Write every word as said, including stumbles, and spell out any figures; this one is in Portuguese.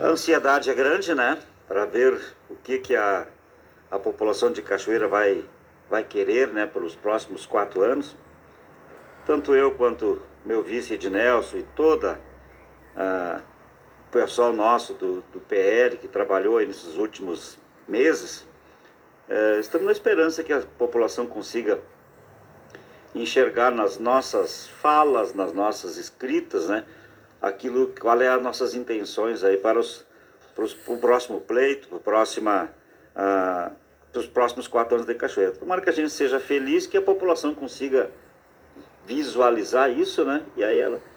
A ansiedade é grande, né? Para ver o que, que a, a população de Cachoeira vai, vai querer, né? Pelos próximos quatro anos. Tanto eu quanto meu vice Ednelson e toda a o pessoal nosso do, do P L que trabalhou aí nesses últimos meses, é, estamos na esperança que a população consiga enxergar nas nossas falas, nas nossas escritas, né, aquilo, qual é as nossas intenções aí para os, para os, para o próximo pleito, para, próxima, ah, para os próximos quatro anos de Cachoeira. Tomara que a gente seja feliz, que a população consiga visualizar isso, né, e aí ela